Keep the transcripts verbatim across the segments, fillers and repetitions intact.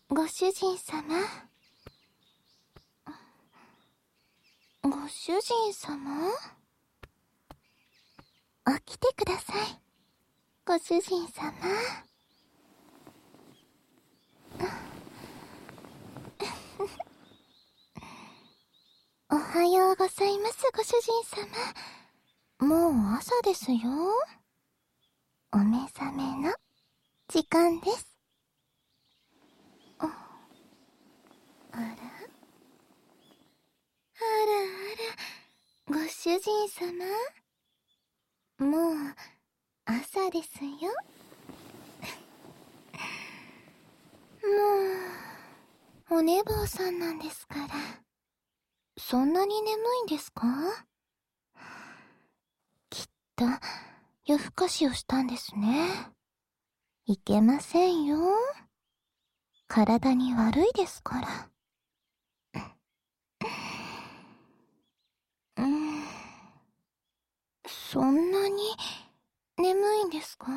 ご主人様。ご主人様？起きてください。ご主人様。おはようございます、ご主人様。もう朝ですよ。お目覚めの時間です。あ、あらあらあら、ご主人様。もう朝ですよ。もうお寝坊さんなんですから。そんなに眠いんですか？きっと夜更かしをしたんですね。いけませんよ。体に悪いですから。うん、そんなに眠いんですか？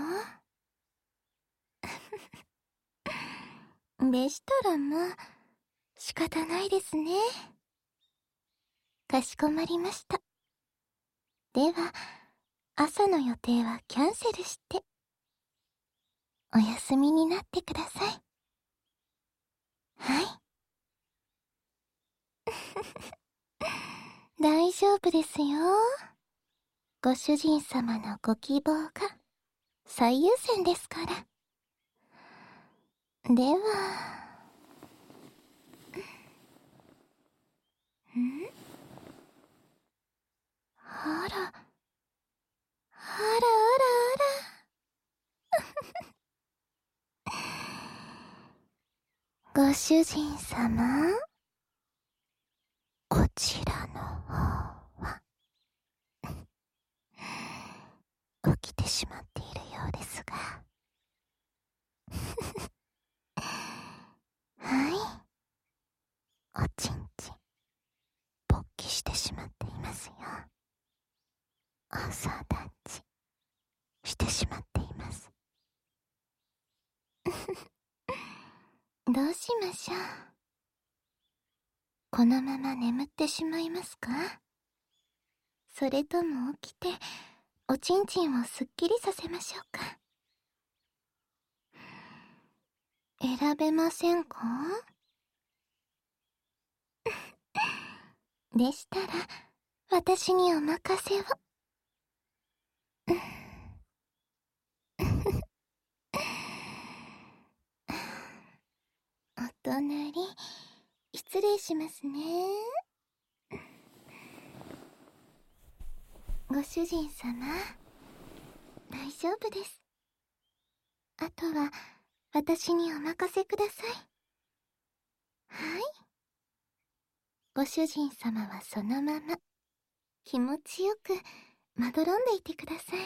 でしたらまあ仕方ないですね。かしこまりました。では朝の予定はキャンセルしてお休みになってください。はい。大丈夫ですよ。ご主人様のご希望が最優先ですから。では、ん？あら、あらあらあら。ご主人様、こちらの方は起きてしまっているようですが。はい。おちんちん、勃起してしまっていますよ。朝立ちしてしまっています。どうしましょう。このまま眠ってしまいますか？それとも起きておちんちんをすっきりさせましょうか。選べませんか？でしたら私にお任せを。お隣失礼しますね。ご主人様、大丈夫です。あとは私にお任せください。はい。ご主人様はそのまま気持ちよくまどろんでいてください。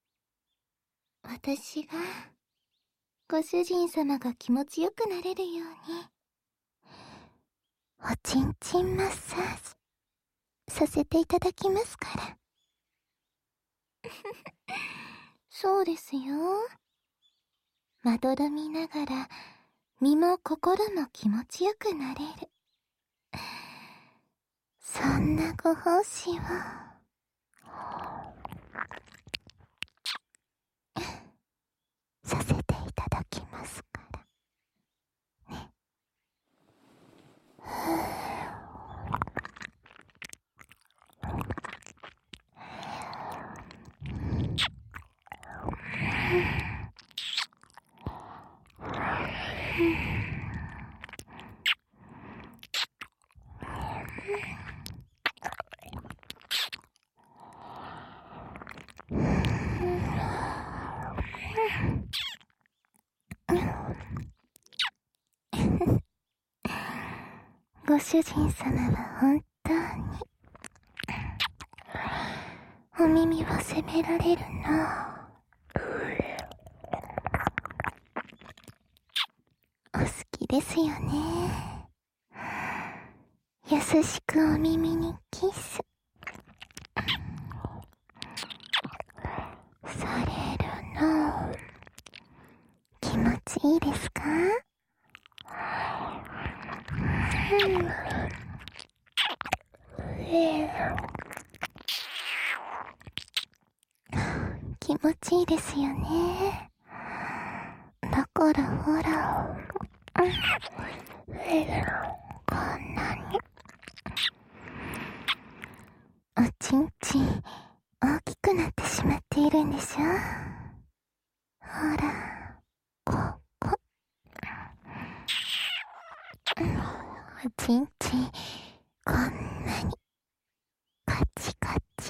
私がご主人様が気持ちよくなれるようにおちんちんマッサージさせていただきますから。そうですよ。まどろみながら身も心も気持ちよくなれる、そんなご奉仕をさせていただきますからね。ご主人様は本当にお耳を責められるな。お好きですよね。優しくお耳にキスされるの気持ちいいですか？ 気持ちいいですよね。だからほら、こんなにおちんちん大きくなってしまっているんでしょ。ほら、ここおちんちんこんなにカチカチ。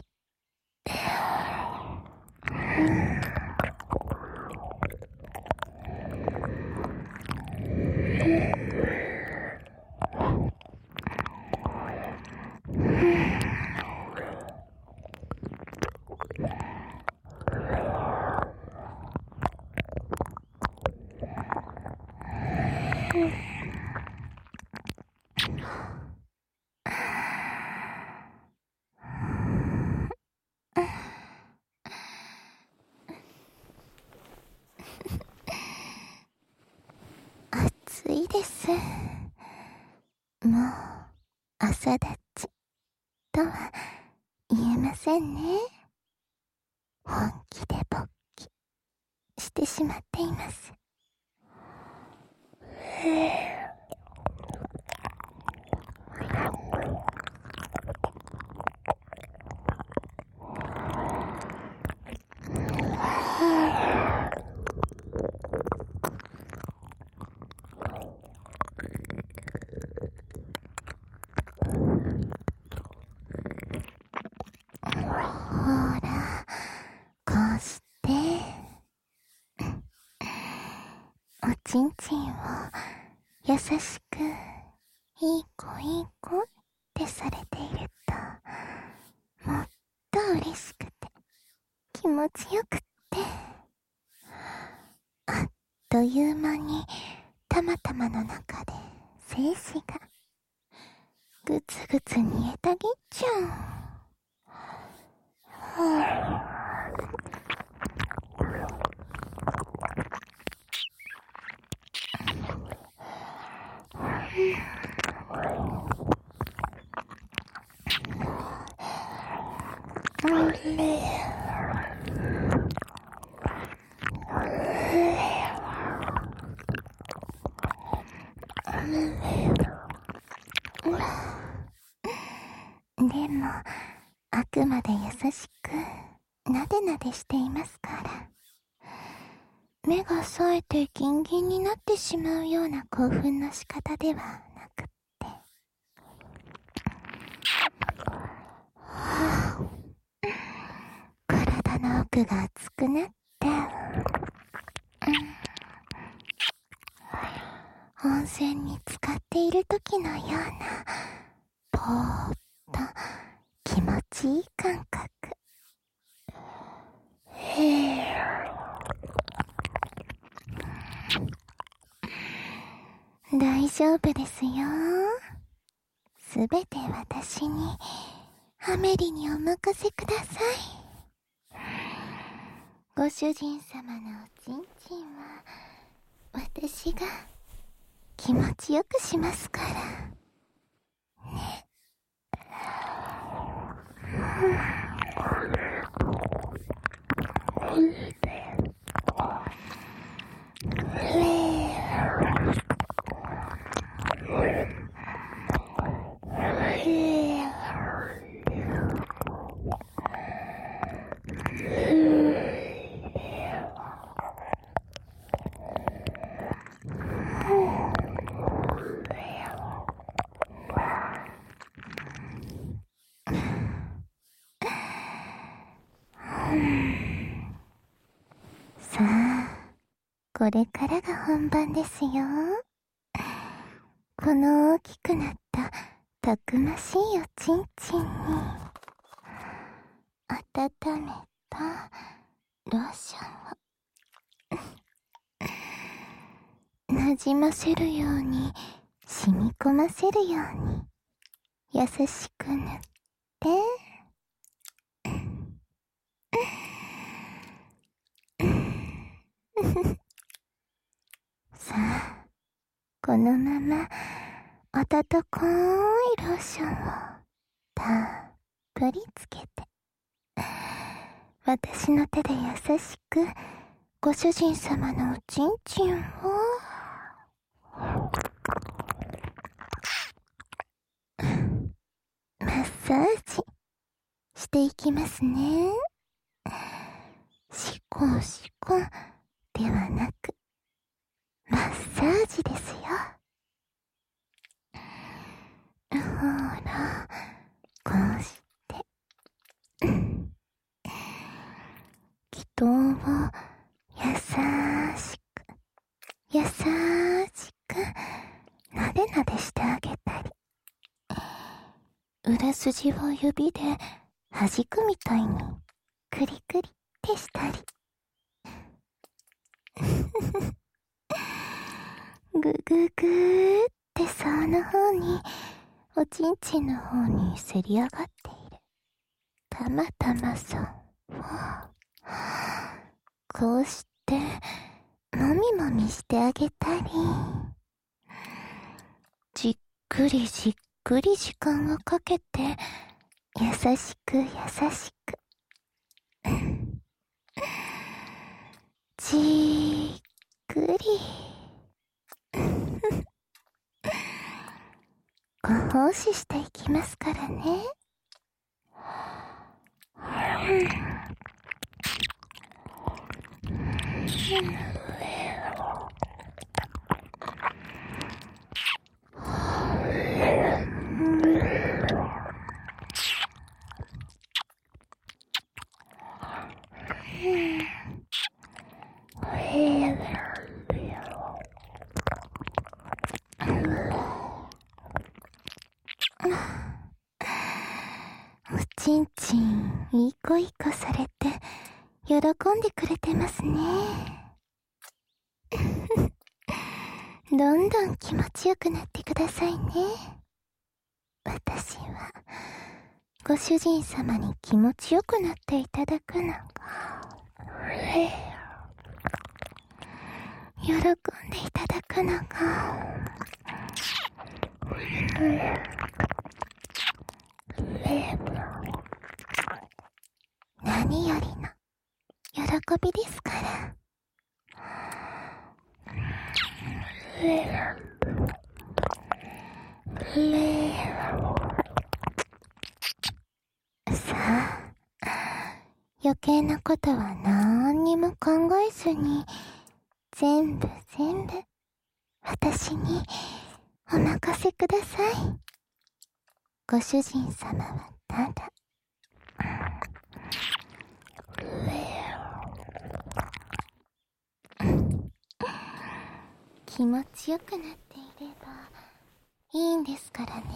暑いです。もう朝立ちとは言えませんね。本気で勃起してしまっています。ほら、こうしておちんちんを優しくいい子いい子ってされていると、もっと嬉しくて気持ちよくって、あっという間にたまたまの中で精子がぐつぐつ煮えたぎっちゃう。でもあくまで優しくなでなでしていますから、目が冴えてギンギンになってしまうような興奮の仕方ではなくって、はぁ、体の奥が熱くなって、うん、温泉に浸かっている時のようなぽーっと気持ちいい感覚。大丈夫ですよ。すべて私に、アメリにお任せください。ご主人様のおちんちんは私が気持ちよくしますからね。さあ、これからが本番ですよ。この大きくなったたくましいおちんちんに温めたローションをなじませるように、染み込ませるように優しく塗ってさあ、このまま温かいローションをたっぷりつけて、私の手で優しくご主人様のおちんちんをマッサージしていきますね。シコシコではなくマッサージですよ。ほら、こうして気筒を優しく優しくなでなでしてあげたり、裏筋を指で弾くみたいにクリクリってしたりぐぐぐーってその方におちんちんの方にせり上がっているたまたまさんをこうしてもみもみしてあげたり、じっくりじっくり時間をかけて優しく優しくじっくりご奉仕していきますからね。おちんちんいい子いい子されて喜んでくれてますね。どんどん気持ちよくなってくださいね。私はご主人様に気持ちよくなっていただくのが喜んでいただくのが何よりの喜びですから。さあ、余計なことは何にも考えずに全部全部私にお任せください。ご主人様はただ気持ちよくなっていればいいんですからね。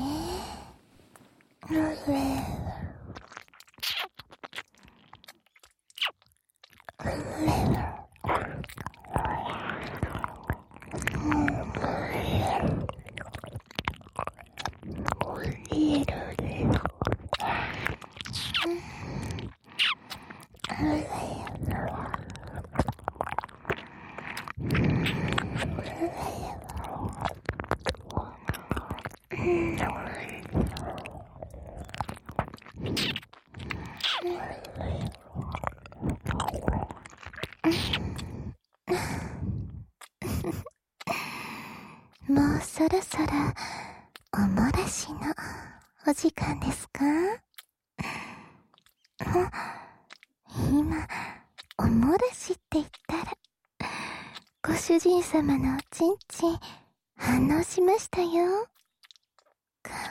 もうそろそろおもらしのお時間ですか？今おもらしって言ったらご主人様のおちんちん反応しましたよ。かわ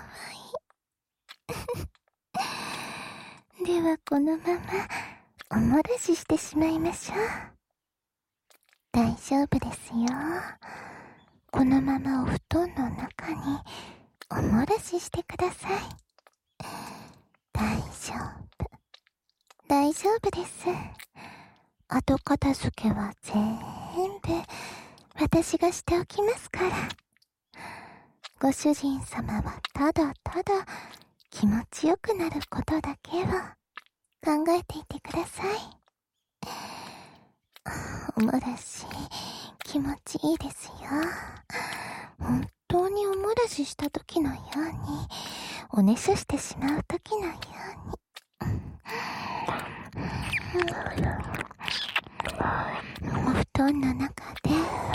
いいではこのままおもらししてしまいましょう。大丈夫ですよ。このままお布団の中におもらししてください。大丈夫大丈夫です。後片付けは全部私がしておきますから。ご主人様はただただ気持ちよくなることだけを考えていてください。おもらし気持ちいいですよ。本当におもららしした時のように、おねしょしてしまう時のように。お布団の中で、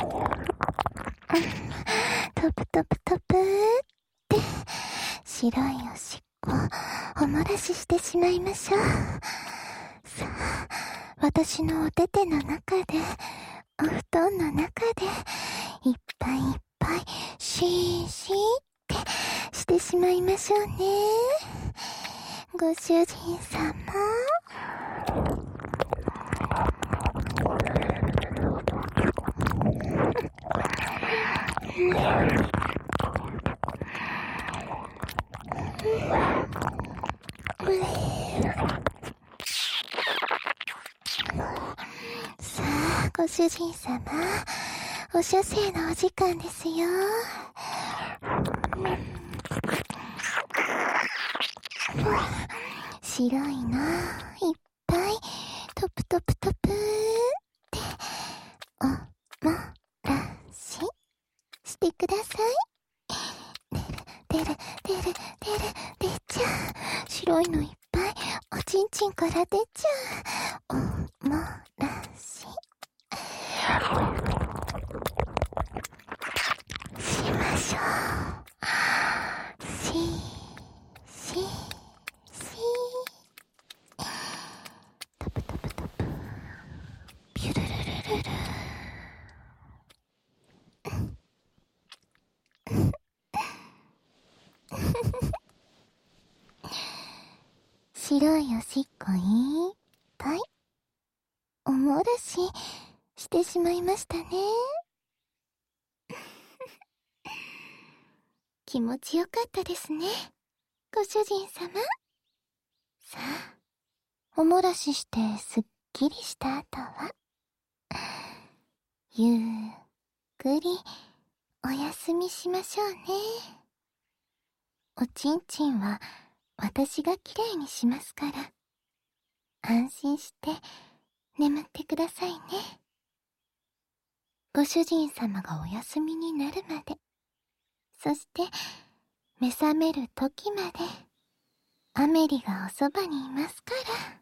トプトプトプーって白いおしっこお漏らししてしまいましょう。さあ、私のお手手の中で、お布団の中で、いっぱいいっぱいシーシーってしてしまいましょうね。ご主人様。さあ、ご主人様、お射精のお時間ですよ。白いのいっぱいトプトプトプーっておもらししてください。出る出る出る出る出ちゃう。白いのいっぱいおちんちんから出ちゃう。おもらししましょう。しししトプトプトプピュルルルルル。白いおしっこいっぱいお漏らししてしまいましたね。気持ちよかったですね、ご主人様。さあ、お漏らししてすっきりした後は、ゆっくりお休みしましょうね。おちんちんは私がきれいにしますから、安心して眠ってくださいね。ご主人様がお休みになるまで、そして目覚める時まで、アメリがおそばにいますから。